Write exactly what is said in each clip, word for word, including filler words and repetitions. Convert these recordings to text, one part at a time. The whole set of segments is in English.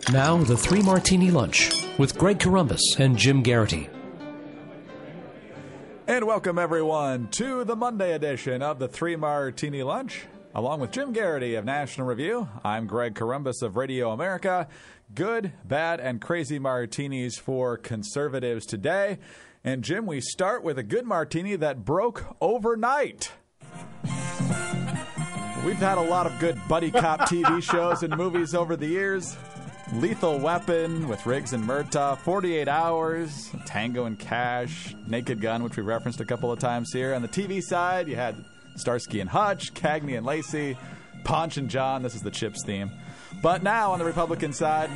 Now, the Three Martini Lunch with Greg Corombos and Jim Garrity. And welcome, everyone, to the Monday edition of the Three Martini Lunch. Along with Jim Garrity of National Review, I'm Greg Corombos of Radio America. Good, bad, and crazy martinis for conservatives today. And, Jim, we start with a good martini that broke overnight. We've had a lot of good buddy cop T V shows and movies over the years. Lethal Weapon with Riggs and Murtaugh, forty-eight hours, Tango and Cash, Naked Gun, which we referenced a couple of times here. On the T V side, you had Starsky and Hutch, Cagney and Lacey, Ponch and John. This is the Chips theme. But now on the Republican side,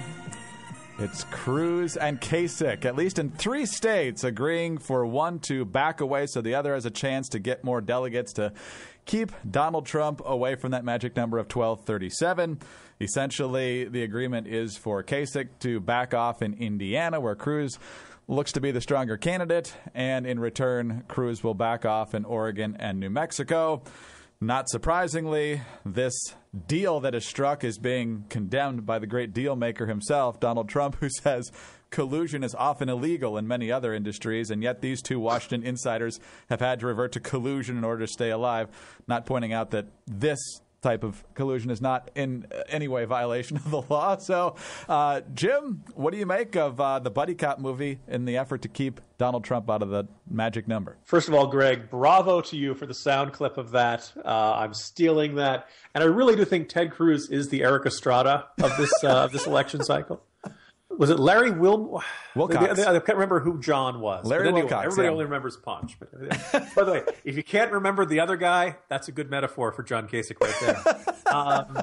it's Cruz and Kasich, at least in three states, agreeing for one to back away so the other has a chance to get more delegates to keep Donald Trump away from that magic number of twelve thirty-seven. Essentially, the agreement is for Kasich to back off in Indiana, where Cruz looks to be the stronger candidate, and in return, Cruz will back off in Oregon and New Mexico. Not surprisingly, this deal that is struck is being condemned by the great deal maker himself, Donald Trump, who says collusion is often illegal in many other industries, and yet these two Washington insiders have had to revert to collusion in order to stay alive, not pointing out that this type of collusion is not in any way a violation of the law. So, uh, Jim, what do you make of uh, the buddy cop movie in the effort to keep Donald Trump out of the magic number? First of all, Greg, bravo to you for the sound clip of that. Uh, I'm stealing that. And I really do think Ted Cruz is the Eric Estrada of this uh, of this election cycle. Was it Larry Wil- Wilcox? I, I can't remember who John was. Larry anyway, Wilcox. Everybody yeah. only remembers Punch. But, by the way, if you can't remember the other guy, that's a good metaphor for John Kasich right there. um,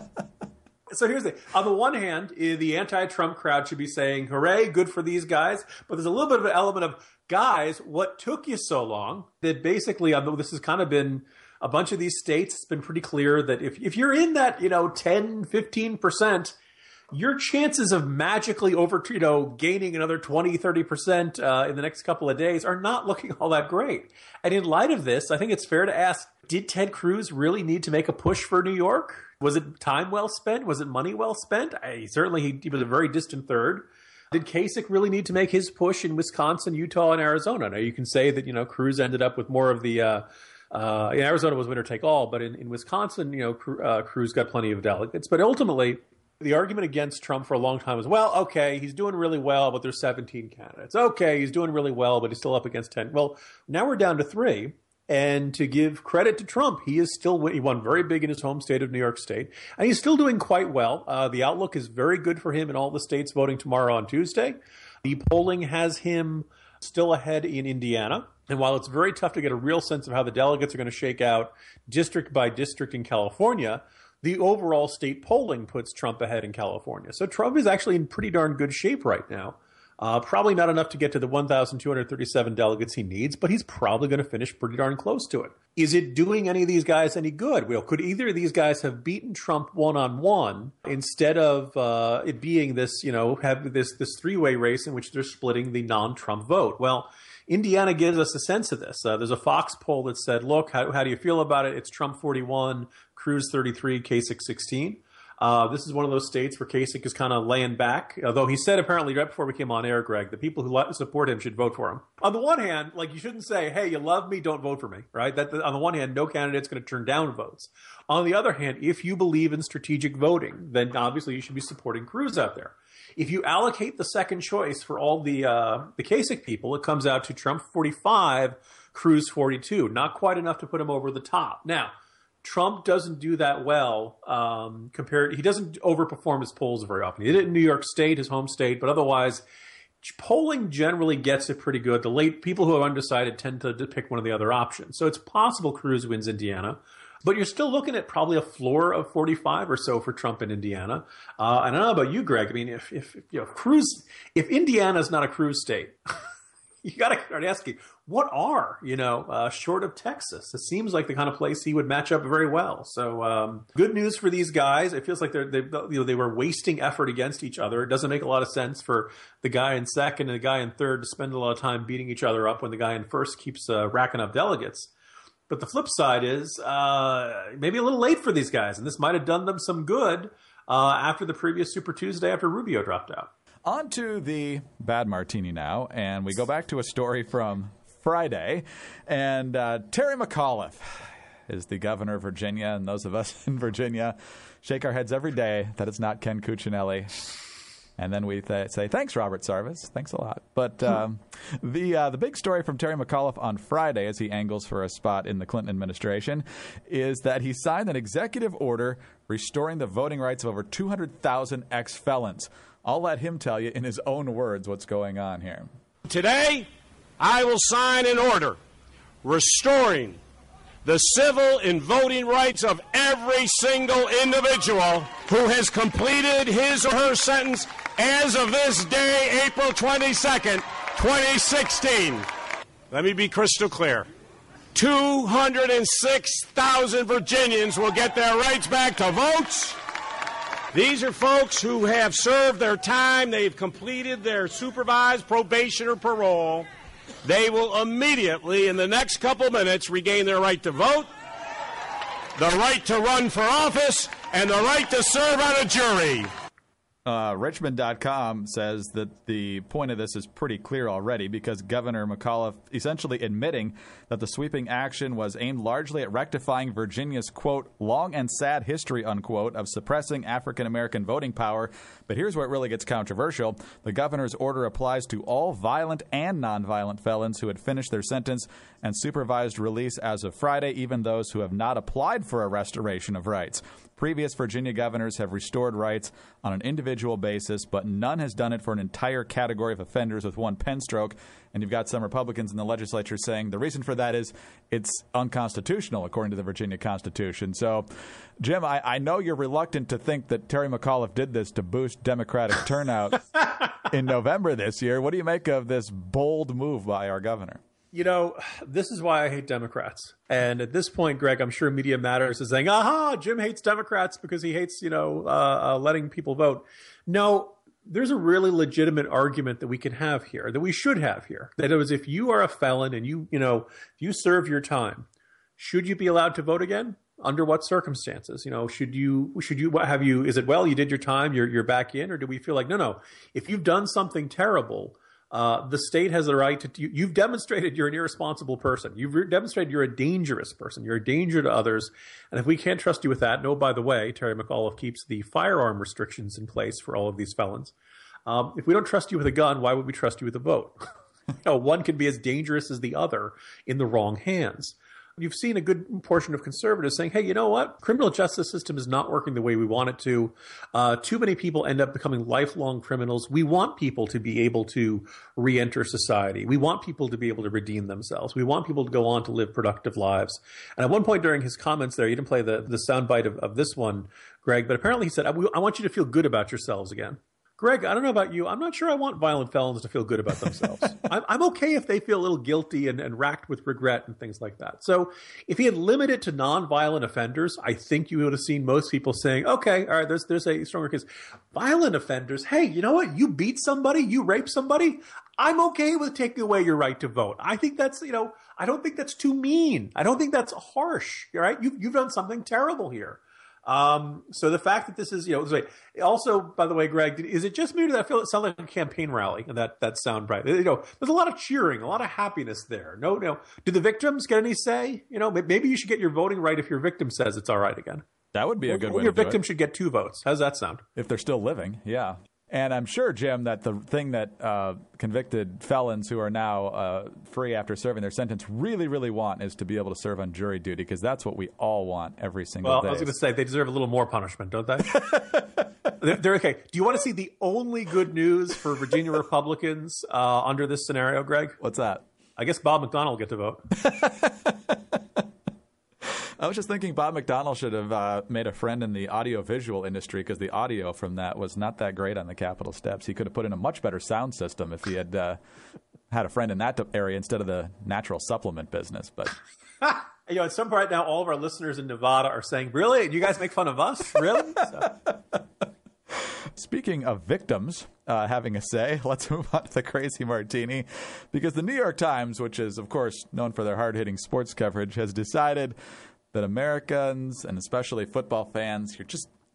so here's the thing. On the one hand, the anti-Trump crowd should be saying, hooray, good for these guys. But there's a little bit of an element of, guys, what took you so long? That basically, although this has kind of been a bunch of these states, it's been pretty clear that if, if you're in that, you know, ten, fifteen percent, your chances of magically over, you know, gaining another twenty, thirty percent uh, in the next couple of days are not looking all that great. And in light of this, I think it's fair to ask, did Ted Cruz really need to make a push for New York? Was it time well spent? Was it money well spent? I, certainly, he, he was a very distant third. Did Kasich really need to make his push in Wisconsin, Utah, and Arizona? Now, you can say that, you know, Cruz ended up with more of the uh, uh, – in Arizona was winner take all, but in, in Wisconsin, you know, uh, Cruz got plenty of delegates. But ultimately – the argument against Trump for a long time was, well, okay, he's doing really well, but there's seventeen candidates. Okay, he's doing really well, but he's still up against ten. Well, now we're down to three. And to give credit to Trump, he is still he won very big in his home state of New York State, and he's still doing quite well. Uh, the outlook is very good for him in all the states voting tomorrow on Tuesday. The polling has him still ahead in Indiana. And while it's very tough to get a real sense of how the delegates are going to shake out district by district in California, the overall state polling puts Trump ahead in California. So Trump is actually in pretty darn good shape right now. Uh, probably not enough to get to the one thousand two hundred thirty-seven delegates he needs, but he's probably going to finish pretty darn close to it. Is it doing any of these guys any good? Well, could either of these guys have beaten Trump one-on-one instead of uh, it being this, you know, have this, this three-way race in which they're splitting the non-Trump vote? Well, Indiana gives us a sense of this. Uh, there's a Fox poll that said, look, how, how do you feel about it? It's Trump forty-one, Cruz thirty-three, Kasich sixteen. Uh, this is one of those states where Kasich is kind of laying back, although he said apparently right before we came on air, Greg, the people who support him should vote for him. On the one hand, like, you shouldn't say, hey, you love me, don't vote for me, right? That, on the one hand, no candidate's going to turn down votes. On the other hand, if you believe in strategic voting, then obviously you should be supporting Cruz out there. If you allocate the second choice for all the uh, the Kasich people, it comes out to Trump forty-five, Cruz forty-two. Not quite enough to put him over the top. Now, Trump doesn't do that well um, compared. He doesn't overperform his polls very often. He did it in New York State, his home state, but otherwise, polling generally gets it pretty good. The late people who are undecided tend to, to pick one of the other options. So it's possible Cruz wins Indiana, but you're still looking at probably a floor of forty-five or so for Trump in Indiana. Uh, and I don't know about you, Greg. I mean, if if you know Cruz, if Indiana is not a Cruz state. You got to start asking, what are, you know, uh, short of Texas? It seems like the kind of place he would match up very well. So um, good news for these guys. It feels like they're, they, you know, they were wasting effort against each other. It doesn't make a lot of sense for the guy in second and the guy in third to spend a lot of time beating each other up when the guy in first keeps uh, racking up delegates. But the flip side is uh, maybe a little late for these guys, and this might have done them some good. uh, after the previous Super Tuesday after Rubio dropped out. On to the bad martini now, and we go back to a story from Friday. And uh, Terry McAuliffe is the governor of Virginia, and those of us in Virginia shake our heads every day that it's not Ken Cuccinelli. And then we th- say, thanks, Robert Sarvis. Thanks a lot. But um, the uh, the big story from Terry McAuliffe on Friday, as he angles for a spot in the Clinton administration, is that he signed an executive order restoring the voting rights of over two hundred thousand ex-felons. I'll let him tell you in his own words what's going on here. Today, I will sign an order restoring the civil and voting rights of every single individual who has completed his or her sentence as of this day, April twenty-second, twenty sixteen. Let me be crystal clear. two hundred six thousand Virginians will get their rights back to votes. These are folks who have served their time. They've completed their supervised probation or parole. They will immediately, in the next couple minutes, regain their right to vote, the right to run for office, and the right to serve on a jury. Uh, Richmond dot com says that the point of this is pretty clear already because Governor McAuliffe essentially admitting that the sweeping action was aimed largely at rectifying Virginia's, quote, long and sad history, unquote, of suppressing African-American voting power. But here's where it really gets controversial. The governor's order applies to all violent and nonviolent felons who had finished their sentence and supervised release as of Friday, even those who have not applied for a restoration of rights. Previous Virginia governors have restored rights on an individual basis, but none has done it for an entire category of offenders with one pen stroke. And you've got some Republicans in the legislature saying the reason for that is it's unconstitutional, according to the Virginia Constitution. So, Jim, I, I know you're reluctant to think that Terry McAuliffe did this to boost Democratic turnout in November this year. What do you make of this bold move by our governor? You know, this is why I hate Democrats. And at this point, Greg, I'm sure Media Matters is saying, aha, Jim hates Democrats because he hates, you know, uh, uh, letting people vote. No, there's a really legitimate argument that we can have here, that we should have here. That it was if you are a felon and you, you know, you serve your time, should you be allowed to vote again? Under what circumstances? You know, should you, should you, what have you, is it, well, you did your time, you're, you're back in, or do we feel like, no, no, if you've done something terrible, Uh, the state has the right to, you, you've demonstrated you're an irresponsible person. You've re- demonstrated you're a dangerous person. You're a danger to others. And if we can't trust you with that, no, by the way, Terry McAuliffe keeps the firearm restrictions in place for all of these felons. Um, if we don't trust you with a gun, why would we trust you with a vote? You know, one can be as dangerous as the other in the wrong hands. You've seen a good portion of conservatives saying, hey, you know what? Criminal justice system is not working the way we want it to. Uh, too many people end up becoming lifelong criminals. We want people to be able to re-enter society. We want people to be able to redeem themselves. We want people to go on to live productive lives. And at one point during his comments there, you didn't play the, the soundbite of, of this one, Greg, but apparently he said, I, I want you to feel good about yourselves again. Greg, I don't know about you. I'm not sure I want violent felons to feel good about themselves. I'm, I'm okay if they feel a little guilty and, and racked with regret and things like that. So if he had limited to nonviolent offenders, I think you would have seen most people saying, okay, all right, there's, there's a stronger case. Violent offenders, hey, you know what? You beat somebody, you rape somebody. I'm okay with taking away your right to vote. I think that's, you know, I don't think that's too mean. I don't think that's harsh, right? You've, you've done something terrible here. Um, so the fact that this is, you know, also, by the way, Greg, is it just me or did that feel it sound like a campaign rally and that, that sound right? You know, there's a lot of cheering, a lot of happiness there. No, no. Do the victims get any say? You know, maybe you should get your voting right if your victim says it's all right again. That would be a good way to do it. Your victim should get two votes. How's that sound? If they're still living, yeah. And I'm sure, Jim, that the thing that uh, convicted felons who are now uh, free after serving their sentence really, really want is to be able to serve on jury duty, because that's what we all want every single well, day. Well, I was going to say, they deserve a little more punishment, don't they? they're, they're okay. Do you want to see the only good news for Virginia Republicans uh, under this scenario, Greg? What's that? I guess Bob McDonnell will get to vote. I was just thinking Bob McDonnell should have uh, made a friend in the audiovisual industry, because the audio from that was not that great on the Capitol steps. He could have put in a much better sound system if he had uh, had a friend in that area instead of the natural supplement business. But you know, at some point right now, all of our listeners in Nevada are saying, really? You guys make fun of us? Really? So. Speaking of victims uh, having a say, let's move on to the Crazy Martini, because the New York Times, which is, of course, known for their hard-hitting sports coverage, has decided that Americans, and especially football fans, you're just just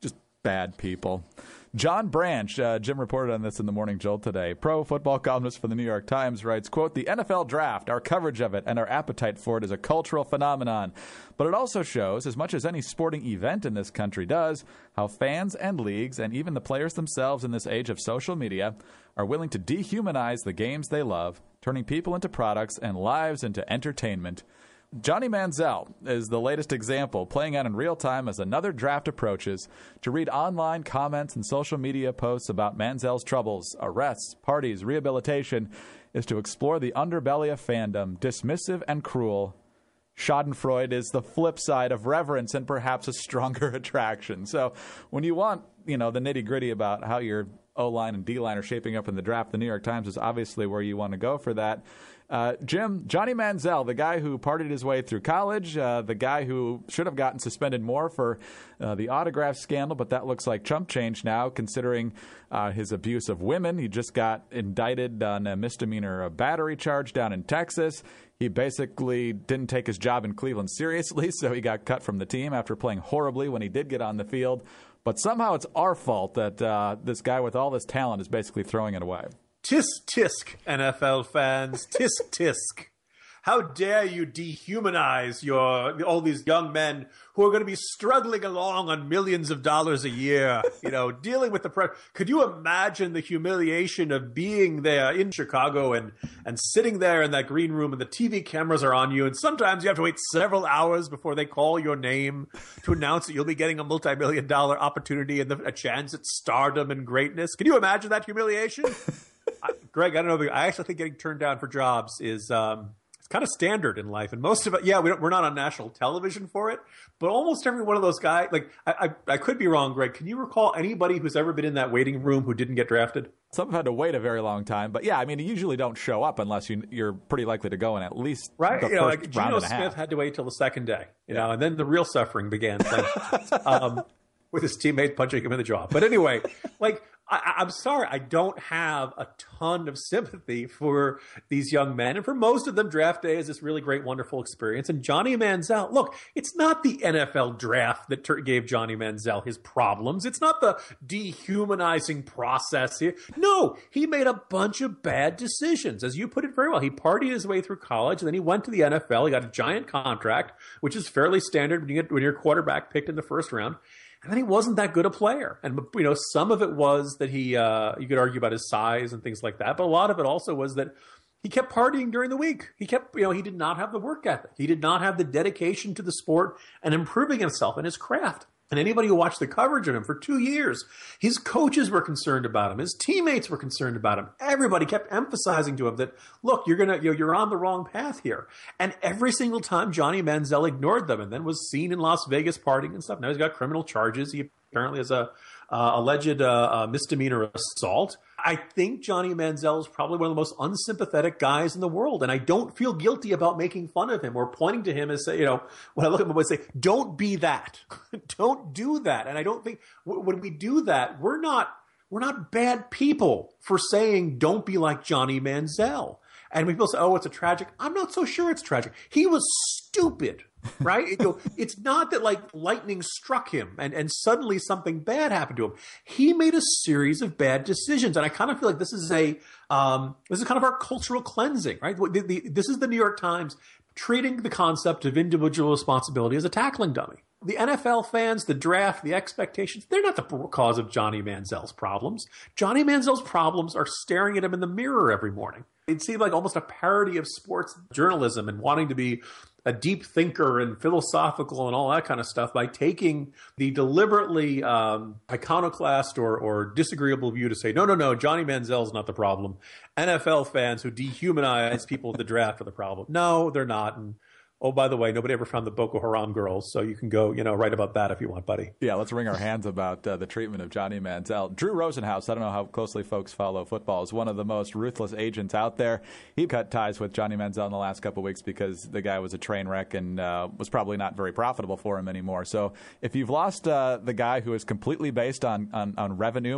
Bad people. John Branch, uh, Jim reported on this in the Morning Jolt today. Pro football columnist for the New York Times writes, quote, "The N F L draft, our coverage of it, and our appetite for it is a cultural phenomenon. But it also shows, as much as any sporting event in this country does, how fans and leagues, and even the players themselves in this age of social media, are willing to dehumanize the games they love, turning people into products and lives into entertainment." Johnny Manziel is the latest example, playing out in real time as another draft approaches. To read online comments and social media posts about Manziel's troubles, arrests, parties, rehabilitation, is to explore the underbelly of fandom, dismissive and cruel. Schadenfreude is the flip side of reverence and perhaps a stronger attraction. So when you want, you know, the nitty-gritty about how your O-line and D-line are shaping up in the draft, the New York Times is obviously where you want to go for that. Uh, Jim, Johnny Manziel, the guy who partied his way through college, uh, the guy who should have gotten suspended more for uh, the autograph scandal, but that looks like chump change now, considering uh, his abuse of women. He just got indicted on a misdemeanor battery charge down in Texas. He basically didn't take his job in Cleveland seriously, so he got cut from the team after playing horribly when he did get on the field. But somehow it's our fault that uh, this guy with all this talent is basically throwing it away. Tisk, tisk, N F L fans. Tisk, tisk. How dare you dehumanize your all these young men who are going to be struggling along on millions of dollars a year, you know, dealing with the pressure. Could you imagine the humiliation of being there in Chicago and, and sitting there in that green room and the T V cameras are on you, and sometimes you have to wait several hours before they call your name to announce that you'll be getting a multi-million dollar opportunity and the, a chance at stardom and greatness? Can you imagine that humiliation? I, Greg, I don't know. I actually think getting turned down for jobs is um, it's kind of standard in life. And most of it, yeah, we don't, we're not on national television for it, but almost every one of those guys, like I, I, I could be wrong, Greg. Can you recall anybody who's ever been in that waiting room who didn't get drafted? Some have had to wait a very long time. But yeah, I mean, you usually don't show up unless you, you're pretty likely to go in at least right. the you know, first like round Geno and a Smith half. had to wait till the second day, you Yeah. know, and then the real suffering began. um, with his teammate punching him in the jaw. But anyway, like, I, I'm sorry, I don't have a ton of sympathy for these young men. And for most of them, draft day is this really great, wonderful experience. And Johnny Manziel, look, it's not the N F L draft that ter- gave Johnny Manziel his problems. It's not the dehumanizing process here. No, he made a bunch of bad decisions. As you put it very well, he partied his way through college, and then he went to the N F L. He got a giant contract, which is fairly standard when you get when you're quarterback picked in the first round. And then he wasn't that good a player. And, you know, some of it was that he, uh, you could argue about his size and things like that. But a lot of it also was that he kept partying during the week. He kept, you know, he did not have the work ethic. He did not have the dedication to the sport and improving himself and his craft. And anybody who watched the coverage of him for two years, his coaches were concerned about him. His teammates were concerned about him. Everybody kept emphasizing to him that, look, you're gonna, you know, you're on the wrong path here. And every single time Johnny Manziel ignored them and then was seen in Las Vegas partying and stuff. Now he's got criminal charges. He apparently has a uh, alleged uh, uh, misdemeanor assault. I think Johnny Manziel is probably one of the most unsympathetic guys in the world, and I don't feel guilty about making fun of him or pointing to him as, say, you know, when I look at him, I say, don't be that. Don't do that. And I don't think when we do that, we're not we're not bad people for saying don't be like Johnny Manziel. And when people say, oh, it's a tragic, I'm not so sure it's tragic. He was stupid, right? you know, it's not that like lightning struck him and, and suddenly something bad happened to him. He made a series of bad decisions. And I kind of feel like this is a, um, this is kind of our cultural cleansing, right? The, the, this is the New York Times treating the concept of individual responsibility as a tackling dummy. The N F L fans, the draft, the expectations, they're not the cause of Johnny Manziel's problems. Johnny Manziel's problems are staring at him in the mirror every morning. It seemed like almost a parody of sports journalism and wanting to be a deep thinker and philosophical and all that kind of stuff by taking the deliberately um, iconoclast or, or disagreeable view to say, no, no, no, Johnny Manziel's not the problem. N F L fans who dehumanize people at the draft are the problem. No, they're not. And oh, by the way, nobody ever found the Boko Haram girls, so you can go, you know, write about that if you want, buddy. Yeah, let's wring our hands about uh, the treatment of Johnny Manziel. Drew Rosenhaus, I don't know how closely folks follow football, is one of the most ruthless agents out there. He cut ties with Johnny Manziel in the last couple of weeks because the guy was a train wreck and uh, was probably not very profitable for him anymore. So if you've lost uh, the guy who is completely based on, on, on revenue...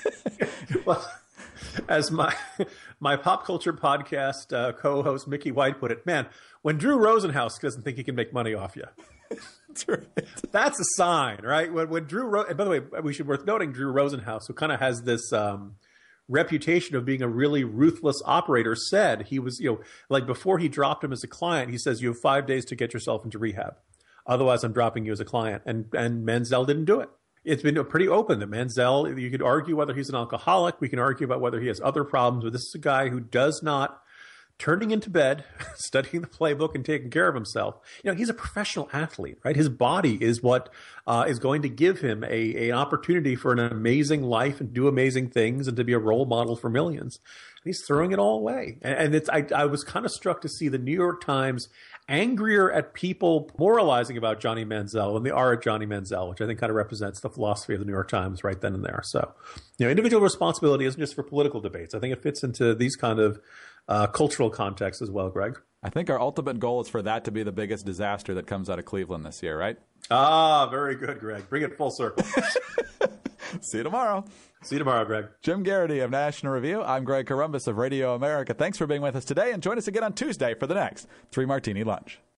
well, as my my pop culture podcast uh, co-host Mickey White put it, man, when Drew Rosenhaus doesn't think he can make money off you, That's right. That's a sign, right? When, when Drew, Ro- and by the way, we should worth noting Drew Rosenhaus, who kind of has this um, reputation of being a really ruthless operator, said he was, you know, like before he dropped him as a client, he says, you have five days to get yourself into rehab. Otherwise, I'm dropping you as a client. And and Manziel didn't do it. It's been pretty open that Manziel, you could argue whether he's an alcoholic. We can argue about whether he has other problems, but this is a guy who does not, turning into bed, studying the playbook and taking care of himself. You know, he's a professional athlete, right? His body is what uh, is going to give him a, a, an opportunity for an amazing life and do amazing things and to be a role model for millions. And he's throwing it all away. And, and it's, I, I was kind of struck to see the New York Times angrier at people moralizing about Johnny Manziel than they are at Johnny Manziel, which I think kind of represents the philosophy of the New York Times right then and there. So, you know, individual responsibility isn't just for political debates. I think it fits into these kind of uh, cultural contexts as well, Greg. I think our ultimate goal is for that to be the biggest disaster that comes out of Cleveland this year, right? Ah, very good, Greg. Bring it full circle. See you tomorrow. See you tomorrow, Greg. Jim Garrity of National Review. I'm Greg Corombos of Radio America. Thanks for being with us today, and join us again on Tuesday for the next Three Martini Lunch.